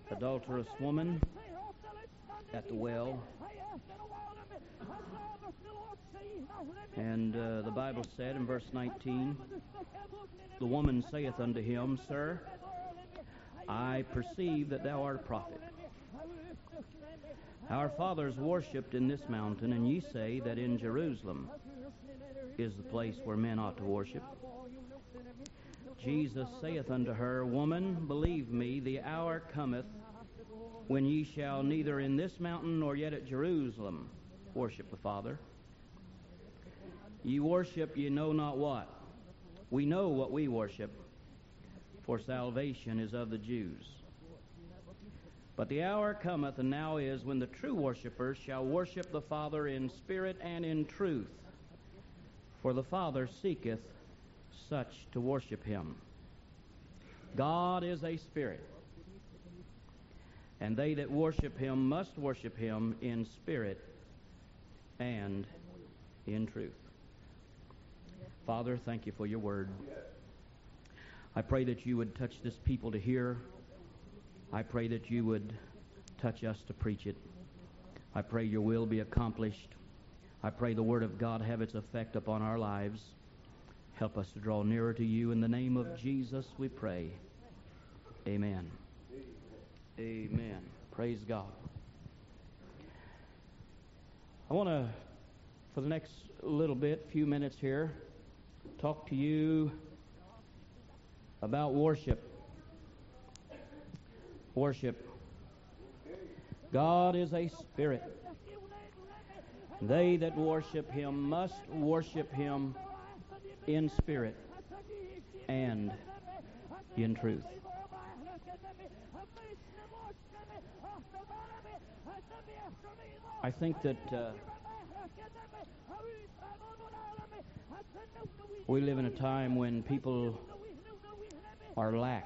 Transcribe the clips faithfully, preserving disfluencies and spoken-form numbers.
adulterous woman at the well. And uh, the Bible said in verse nineteen, the woman saith unto him, Sir, I perceive that thou art a prophet. Our fathers worshipped in this mountain, and ye say that in Jerusalem is the place where men ought to worship. Jesus saith unto her, Woman, believe me, the hour cometh when ye shall neither in this mountain nor yet at Jerusalem worship the Father. Ye worship ye know not what. We know what we worship, for salvation is of the Jews. But the hour cometh, and now is, when the true worshipers shall worship the Father in spirit and in truth. For the Father seeketh such to worship him. God is a spirit, and they that worship him must worship him in spirit and in truth. Father, thank you for your word. I pray that you would touch this people to hear. I pray that you would touch us to preach it. I pray your will be accomplished. I pray the word of God have its effect upon our lives. Help us to draw nearer to you. In the name of Jesus we pray. Amen. Amen. Praise God. I want to, for the next little bit, few minutes here, talk to you about worship. Worship. God is a spirit. They that worship him must worship him in spirit and in truth. I think that uh, we live in a time when people are lack,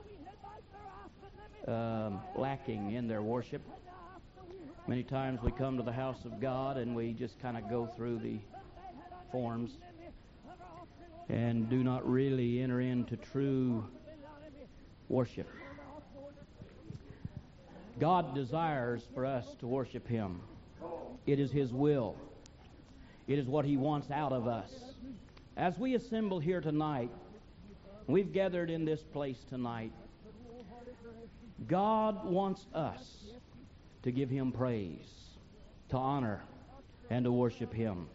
um, lacking in their worship. Many times we come to the house of God and we just kind of go through the forms and do not really enter into true worship. God desires for us to worship him. It is his will. It is what he wants out of us. As we assemble here tonight, we've gathered in this place tonight, God wants us to give him praise, to honor, and to worship him.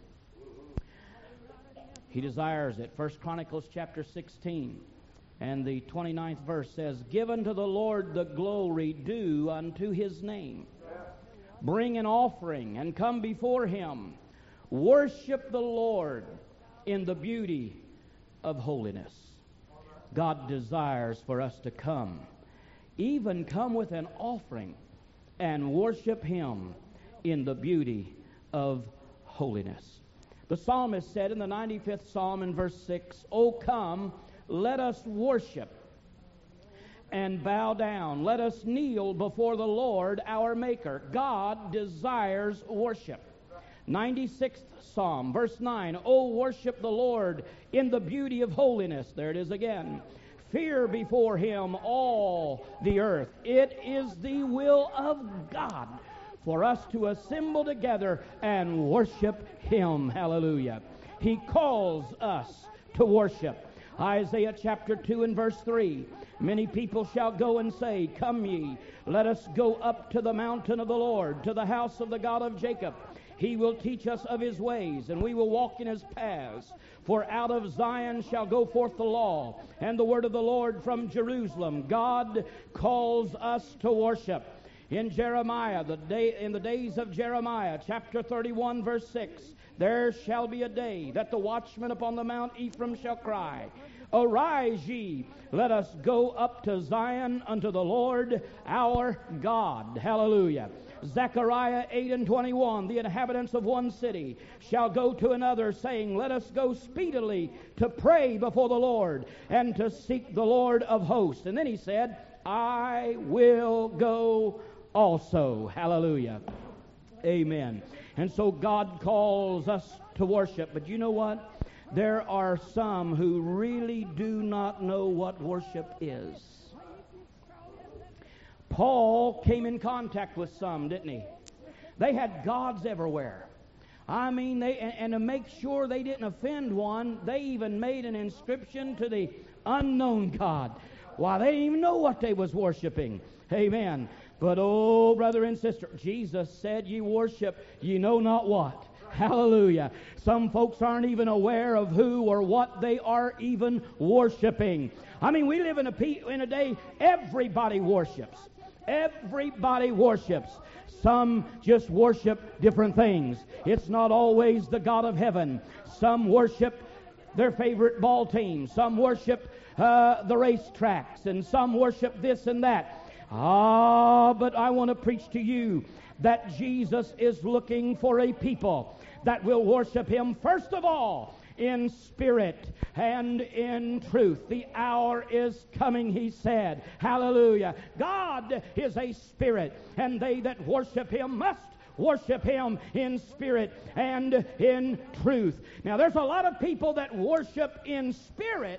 He desires it. First Chronicles chapter sixteen and the twenty-ninth verse says, Give unto the Lord the glory due unto his name. Bring an offering and come before him. Worship the Lord in the beauty of holiness. God desires for us to come, even come with an offering and worship him in the beauty of holiness. The psalmist said in the ninety-fifth Psalm in verse six, O come, let us worship and bow down. Let us kneel before the Lord our Maker. God desires worship. ninety-sixth Psalm, verse nine, O worship the Lord in the beauty of holiness. There it is again. Fear before him all the earth. It is the will of God for us to assemble together and worship him. Hallelujah. He calls us to worship. Isaiah chapter two and verse three. Many people shall go and say, Come ye, let us go up to the mountain of the Lord, to the house of the God of Jacob. He will teach us of his ways, and we will walk in his paths. For out of Zion shall go forth the law, and the word of the Lord from Jerusalem. God calls us to worship. In Jeremiah, the day, in the days of Jeremiah, chapter thirty-one, verse six, there shall be a day that the watchmen upon the Mount Ephraim shall cry, Arise ye, let us go up to Zion unto the Lord our God. Hallelujah. Zechariah eight and twenty-one, the inhabitants of one city shall go to another, saying, Let us go speedily to pray before the Lord and to seek the Lord of hosts. And then he said, I will go also. Hallelujah. Amen. And so God calls us to worship. But you know what? There are some who really do not know what worship is. Paul came in contact with some, didn't he? They had gods everywhere. I mean, they and, and to make sure they didn't offend one, they even made an inscription to the unknown God. Why, they didn't even know what they was worshiping. Amen. But, oh, brother and sister, Jesus said ye worship ye know not what. Hallelujah. Some folks aren't even aware of who or what they are even worshiping. I mean, we live in a, pe- in a day everybody worships. Everybody worships. Some just worship different things. It's not always the God of heaven. Some worship their favorite ball team. Some worship uh, the racetracks. And some worship this and that. Ah, but I want to preach to you that Jesus is looking for a people that will worship Him first of all in spirit and in truth. The hour is coming, He said. Hallelujah. God is a spirit, and they that worship Him must worship Him in spirit and in truth. Now, there's a lot of people that worship in spirit,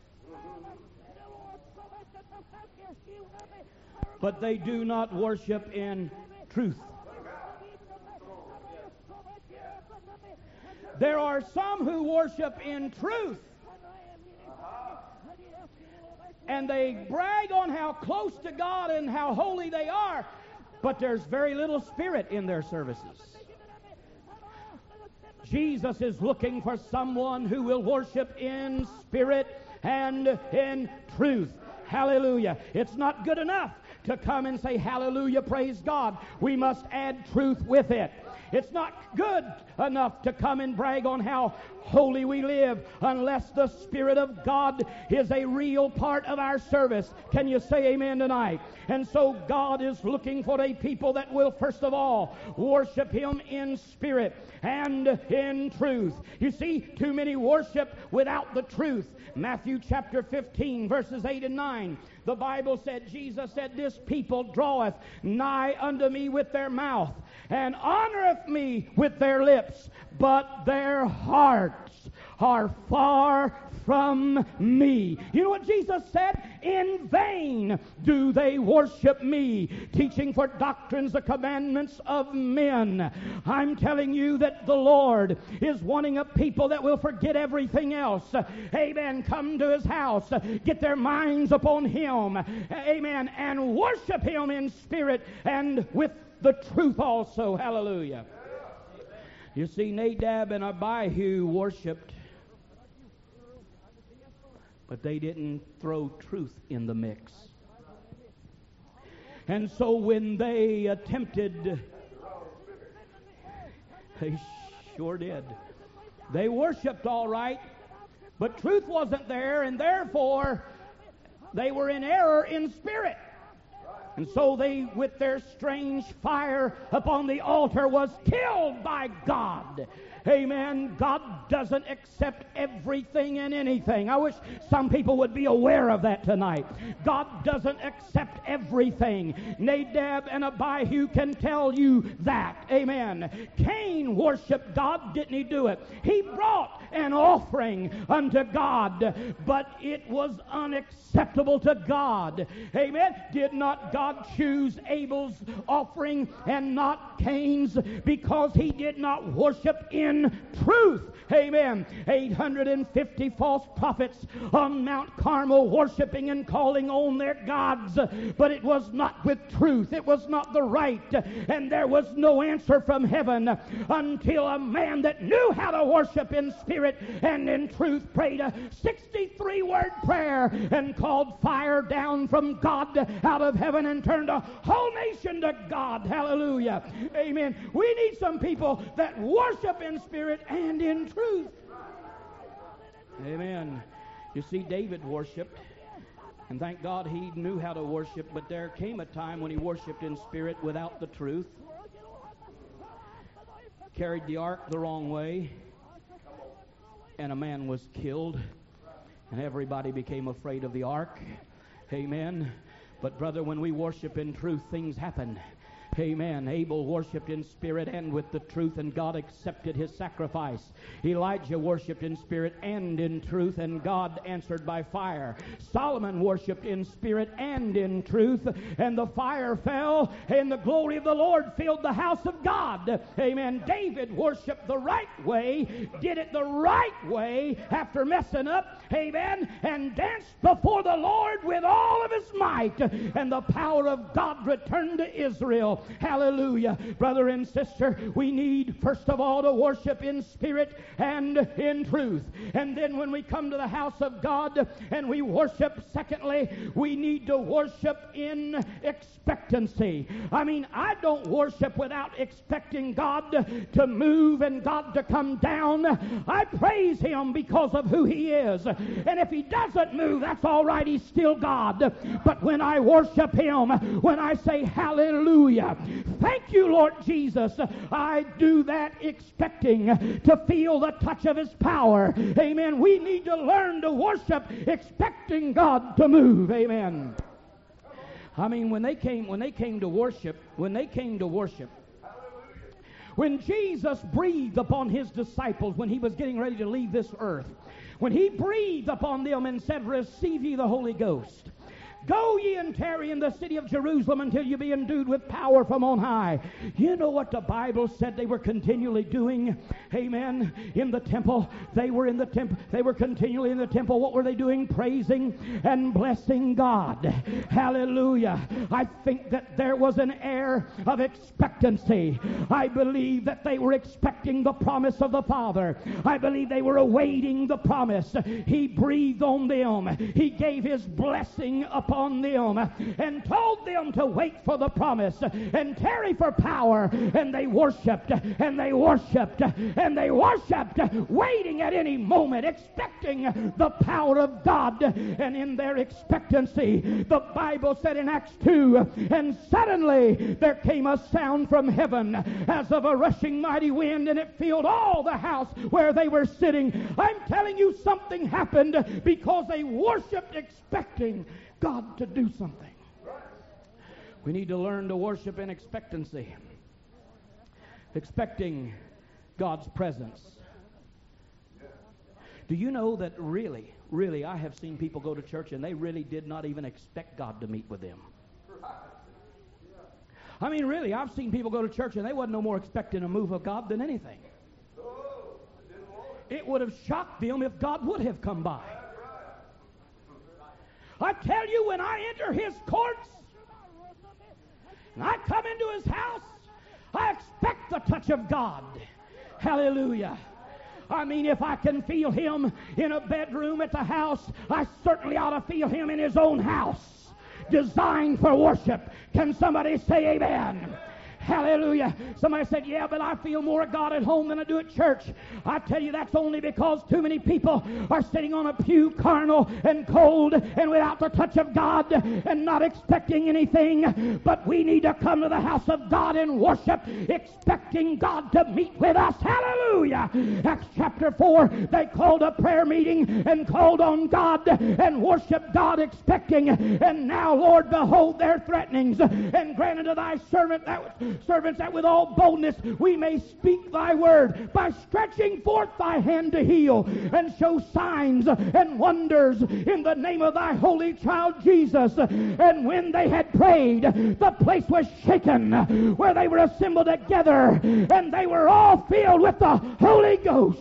but they do not worship in truth. There are some who worship in truth, and they brag on how close to God and how holy they are, but there's very little spirit in their services. Jesus is looking for someone who will worship in spirit and in truth. Hallelujah. It's not good enough to come and say hallelujah, praise God. We must add truth with it. It's not good enough to come and brag on how holy we live unless the Spirit of God is a real part of our service. Can you say amen tonight? And so God is looking for a people that will first of all worship Him in spirit and in truth. You see, too many worship without the truth. Matthew chapter fifteen, verses eight and nine. The Bible said, Jesus said, this people draweth nigh unto me with their mouth, and honoreth me with their lips, but their hearts are far from me. You know what Jesus said? In vain do they worship me, teaching for doctrines the commandments of men. I'm telling you that the Lord is wanting a people that will forget everything else. Amen. Come to His house, get their minds upon Him. Amen. And worship Him in spirit and with the truth also. Hallelujah. You see, Nadab and Abihu worshipped, but they didn't throw truth in the mix. And so when they attempted, they sure did. They worshipped all right, but truth wasn't there, and therefore they were in error in spirit. And so they, with their strange fire upon the altar, was killed by God. Amen. God doesn't accept everything and anything. I wish some people would be aware of that tonight. God doesn't accept everything. Nadab and Abihu can tell you that. Amen. Cain worshiped God. Didn't he do it? He brought an offering unto God, but it was unacceptable to God. Amen. Did not God choose Abel's offering and not Cain's, because he did not worship in truth? Amen. eight hundred fifty false prophets on Mount Carmel worshiping and calling on their gods, but it was not with truth. It was not the right, and there was no answer from heaven until a man that knew how to worship in spirit and in truth prayed a sixty-three word prayer and called fire down from God out of heaven and turned a whole nation to God. Hallelujah. Amen. We need some people that worship in spirit and in truth. Amen. You see, David worshiped, and thank God he knew how to worship, but there came a time when he worshiped in spirit without the truth, carried the ark the wrong way, and a man was killed, and everybody became afraid of the ark. Amen. But brother, when we worship in truth, things happen. Amen. Abel worshiped in spirit and with the truth, and God accepted his sacrifice. Elijah worshiped in spirit and in truth, and God answered by fire. Solomon worshiped in spirit and in truth, and the fire fell, and the glory of the Lord filled the house of God. Amen. David worshiped the right way, did it the right way after messing up. Amen. And danced before the Lord with all of his might, and the power of God returned to Israel. Hallelujah. Brother and sister, we need first of all to worship in spirit and in truth. And then when we come to the house of God and we worship, secondly, we need to worship in expectancy. I mean, I don't worship without expecting God to move and God to come down. I praise him because of who he is. And if he doesn't move, that's all right. He's still God. But when I worship him, when I say hallelujah, thank you, Lord Jesus, I do that expecting to feel the touch of his power. Amen. We need to learn to worship expecting God to move. Amen. I mean, when they came, when they came to worship, when they came to worship, when Jesus breathed upon his disciples when he was getting ready to leave this earth, when he breathed upon them and said, receive ye the Holy Ghost. Go ye and tarry in the city of Jerusalem until you be endued with power from on high. You know what the Bible said they were continually doing? Amen. In the temple. They were in the temple. They were continually in the temple. What were they doing? Praising and blessing God. Hallelujah. I think that there was an air of expectancy. I believe that they were expecting the promise of the Father. I believe they were awaiting the promise. He breathed on them. He gave his blessing upon on them and told them to wait for the promise and tarry for power, and they worshiped and they worshiped and they worshiped, waiting at any moment, expecting the power of God. And in their expectancy, the Bible said in Acts two, and suddenly there came a sound from heaven as of a rushing mighty wind, and it filled all the house where they were sitting. I'm telling you, something happened because they worshiped expecting God to do something. We need to learn to worship in expectancy, expecting God's presence. Do you know that really, really, I have seen people go to church and they really did not even expect God to meet with them. I mean, really, I've seen people go to church and they wasn't no more expecting a move of God than anything. It would have shocked them if God would have come by. I tell you, when I enter his courts and I come into his house, I expect the touch of God. Hallelujah. I mean, if I can feel him in a bedroom at the house, I certainly ought to feel him in his own house, designed for worship. Can somebody say amen? Hallelujah. Somebody said, yeah, but I feel more of God at home than I do at church. I tell you, that's only because too many people are sitting on a pew, carnal and cold and without the touch of God and not expecting anything. But we need to come to the house of God and worship, expecting God to meet with us. Hallelujah. Acts chapter four, they called a prayer meeting and called on God and worshiped God, expecting. And now, Lord, behold their threatenings, and grant unto thy servant that servants that with all boldness we may speak thy word, by stretching forth thy hand to heal and show signs and wonders in the name of thy holy child Jesus. And when they had prayed, the place was shaken where they were assembled together, and they were all filled with the Holy Ghost.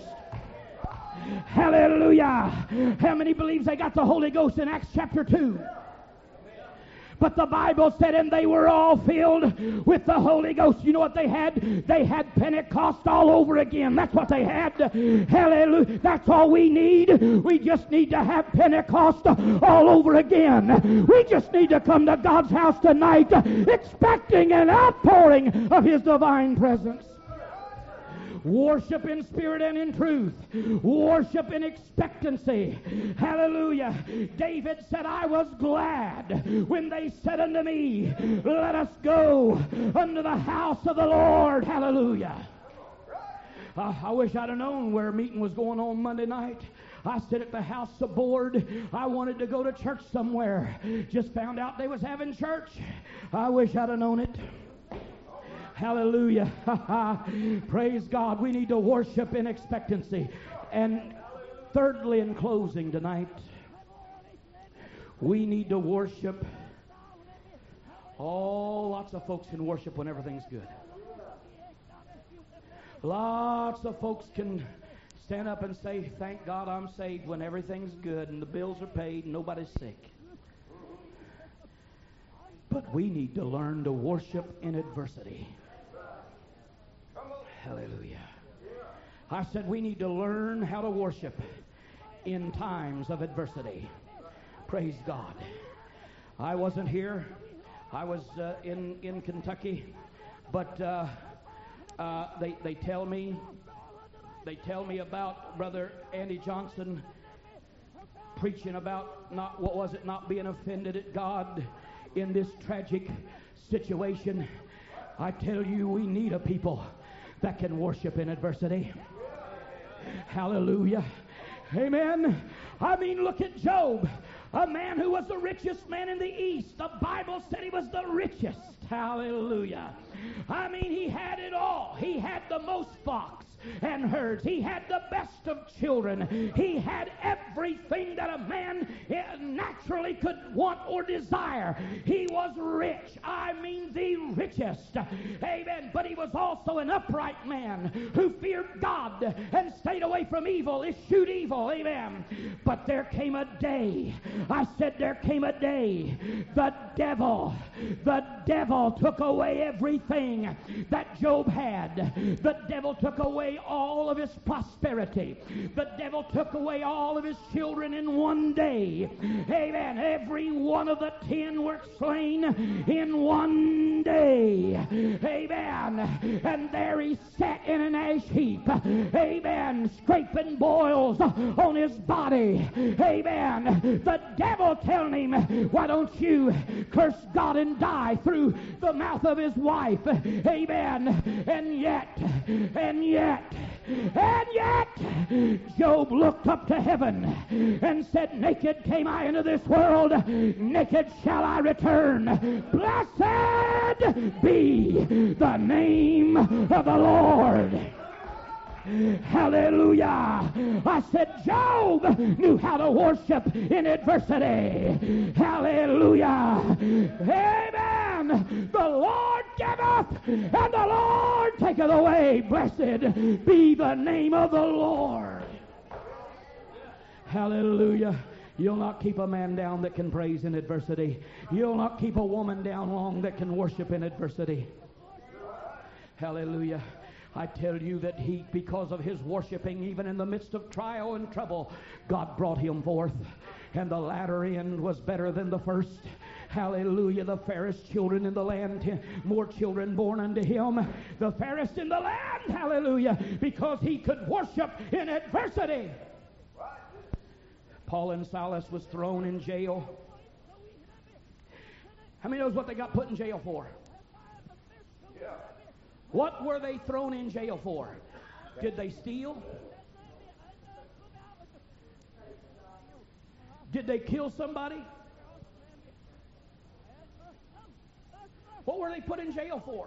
Hallelujah. How many believes they got the Holy Ghost in Acts chapter two? But the Bible said, and they were all filled with the Holy Ghost. You know what they had? They had Pentecost all over again. That's what they had. Hallelujah. That's all we need. We just need to have Pentecost all over again. We just need to come to God's house tonight expecting an outpouring of his divine presence. Worship in spirit and in truth. Worship in expectancy. Hallelujah. David said, I was glad when they said unto me, let us go unto the house of the Lord. Hallelujah. Uh, I wish I'd have known where a meeting was going on Monday night. I sit at the house of board. I wanted to go to church somewhere. Just found out they was having church. I wish I'd have known it. Hallelujah. Praise God. We need to worship in expectancy. And thirdly, in closing tonight, we need to worship. Oh, lots of folks can worship when everything's good. Lots of folks can stand up and say, thank God I'm saved, when everything's good and the bills are paid and nobody's sick. But we need to learn to worship in adversity. Hallelujah. I said we need to learn how to worship in times of adversity. Praise God. I wasn't here. I was uh, in, in Kentucky. But uh, uh, they, they tell me, they tell me about Brother Andy Johnson preaching about, not what was it, not being offended at God in this tragic situation. I tell you, we need a people that can worship in adversity. Hallelujah. Amen. I mean, look at Job, a man who was the richest man in the East. The Bible said he was the richest. Hallelujah. I mean, he had it all. He had the most flocks and herds. He had the best of children. He had everything that a man naturally could want or desire. He was rich. I mean, the richest. Amen. But he was also an upright man who feared God and stayed away from evil, eschewed evil. Amen. But there came a day. I said there came a day. The devil, the devil took away everything that Job had. The devil took away all of his prosperity. The devil took away all of his children in one day. Amen. Every one of the ten were slain in one day. Amen. And there he sat in an ash heap. Amen. Scraping boils on his body. Amen. The devil telling him, why don't you curse God and die through the mouth of his wife? Amen. And yet, and yet, and yet, Job looked up to heaven and said, naked came I into this world, naked shall I return. Blessed be the name of the Lord. Hallelujah. I said Job knew how to worship in adversity. Hallelujah. Amen. The Lord giveth and the Lord taketh away. Blessed be the name of the Lord. Hallelujah. You'll not keep a man down that can praise in adversity. You'll not keep a woman down long that can worship in adversity. Hallelujah. I tell you that he, because of his worshiping, even in the midst of trial and trouble, God brought him forth. And the latter end was better than the first. Hallelujah. The fairest children in the land, more children born unto him. The fairest in the land. Hallelujah. Because he could worship in adversity. Paul and Silas was thrown in jail. How many knows what they got put in jail for? What were they thrown in jail for? Did they steal? Did they kill somebody? What were they put in jail for?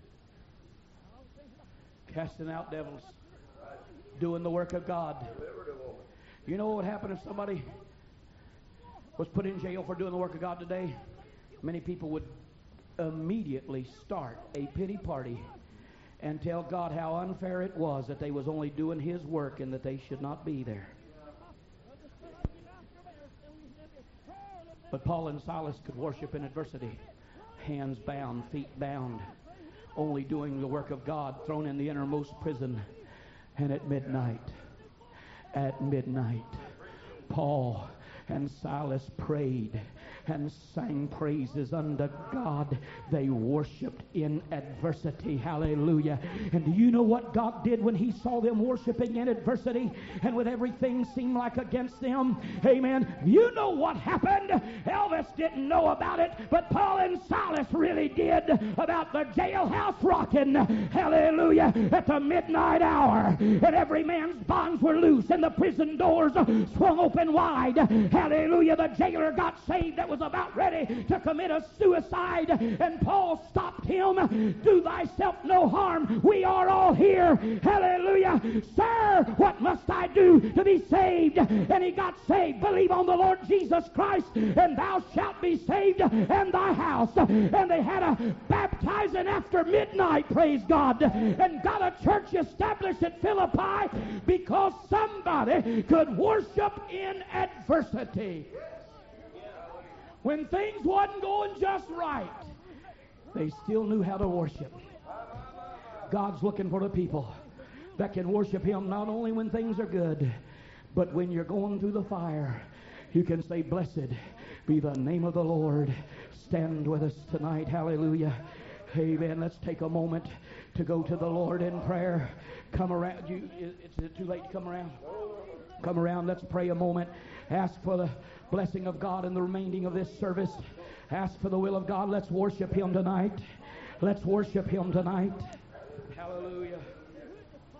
Casting out devils. Doing the work of God. You know what would happen if somebody was put in jail for doing the work of God today? Many people would immediately start a pity party and tell God how unfair it was that they was only doing his work and that they should not be there. But Paul and Silas could worship in adversity. Hands bound, feet bound, only doing the work of God, thrown in the innermost prison. And at midnight, at midnight, Paul and Silas prayed and sang praises unto God. They worshiped in adversity. Hallelujah. And do you know what God did when he saw them worshiping in adversity and with everything seemed like against them? Amen. You know what happened. Elvis didn't know about it, but Paul and Silas really did, about the jailhouse rocking. Hallelujah. At the midnight hour. And every man's bonds were loose and the prison doors swung open wide. Hallelujah. The jailer got saved that was was about ready to commit a suicide, and Paul stopped him. Do thyself no harm. We are all here. Hallelujah. Sir, what must I do to be saved? And he got saved. Believe on the Lord Jesus Christ, and thou shalt be saved and thy house. And they had a baptizing after midnight, praise God, and got a church established at Philippi because somebody could worship in adversity. When things wasn't going just right, they still knew how to worship. God's looking for the people that can worship Him not only when things are good, but when you're going through the fire. You can say, blessed be the name of the Lord. Stand with us tonight. Hallelujah. Amen. Let's take a moment to go to the Lord in prayer. Come around. You, is it too late to come around? Come around. Let's pray a moment. Ask for the blessing of God in the remaining of this service. Ask for the will of God. Let's worship Him tonight. Let's worship Him tonight. Hallelujah.